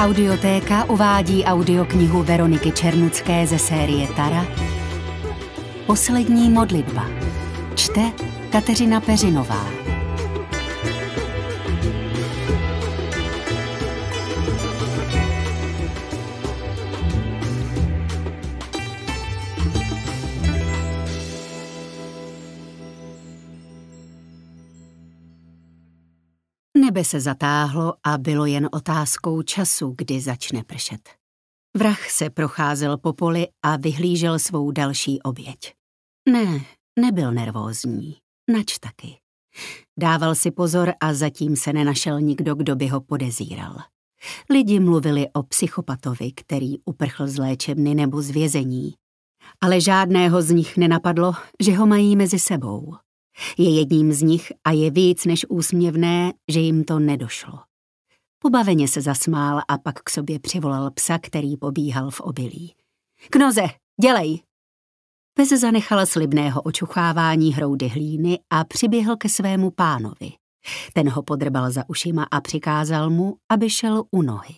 Audiotéka uvádí audioknihu Veroniky Černucké ze série Tara Poslední modlitba. Čte Kateřina Peřinová. Nebe se zatáhlo a bylo jen otázkou času, kdy začne pršet. Vrah se procházel po poli a vyhlížel svou další oběť. Nebyl nervózní, nač taky. Dával si pozor a zatím se nenašel nikdo, kdo by ho podezíral. Lidi mluvili o psychopatovi, který uprchl z léčebny nebo z vězení. Ale žádného z nich nenapadlo, že ho mají mezi sebou. Je jedním z nich a je víc než úsměvné, že jim to nedošlo. Pobaveně se zasmál a pak k sobě přivolal psa, který pobíhal v obilí. Knoze, dělej! Pes zanechal slibného očuchávání hroudy hlíny a přiběhl ke svému pánovi. Ten ho podrbal za ušima a přikázal mu, aby šel u nohy.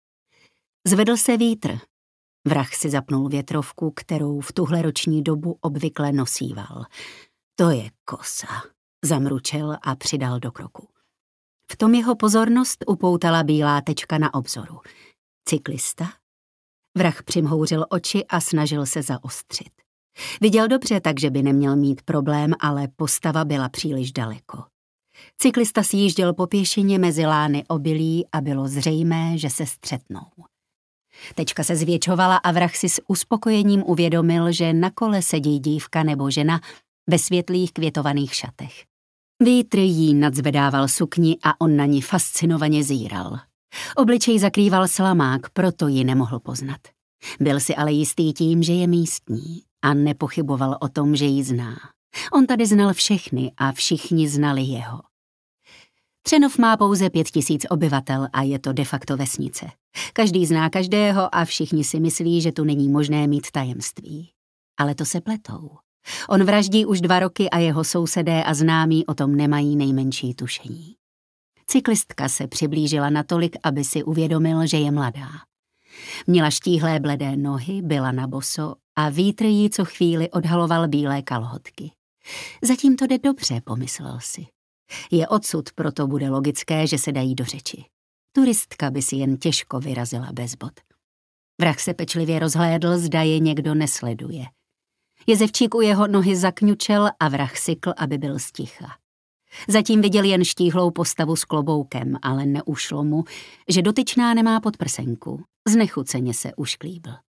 Zvedl se vítr. Vrah si zapnul větrovku, kterou v tuhle roční dobu obvykle nosíval. To je kosa, zamručel a přidal do kroku. V tom jeho pozornost upoutala bílá tečka na obzoru. Cyklista? Vrah přimhouřil oči a snažil se zaostřit. Viděl dobře, takže by neměl mít problém, ale postava byla příliš daleko. Cyklista sjížděl po pěšině mezi lány obilí a bylo zřejmé, že se střetnou. Tečka se zvětšovala a vrah si s uspokojením uvědomil, že na kole sedí dívka nebo žena ve světlých květovaných šatech. Vítr jí nadzvedával sukni a on na ní fascinovaně zíral. Obličej zakrýval slamák, proto ji nemohl poznat. Byl si ale jistý tím, že je místní a nepochyboval o tom, že ji zná. On tady znal všechny a všichni znali jeho. Třenov má pouze 5000 obyvatel a je to de facto vesnice. Každý zná každého a všichni si myslí, že tu není možné mít tajemství. Ale to se pletou. On vraždí už 2 roky a jeho sousedé a známí o tom nemají nejmenší tušení. Cyklistka se přiblížila natolik, aby si uvědomil, že je mladá. Měla štíhlé bledé nohy, byla na boso a vítr jí co chvíli odhaloval bílé kalhotky. Zatím to jde dobře, pomyslel si. Je odsud, proto bude logické, že se dají do řeči. Turistka by si jen těžko vyrazila bez bot. Vrah se pečlivě rozhlédl, zda je někdo nesleduje. Jezevčík u jeho nohy zakňučel a vrah sykl, aby byl sticha. Zatím viděl jen štíhlou postavu s kloboukem, ale neušlo mu, že dotyčná nemá podprsenku. Znechuceně se ušklíbl.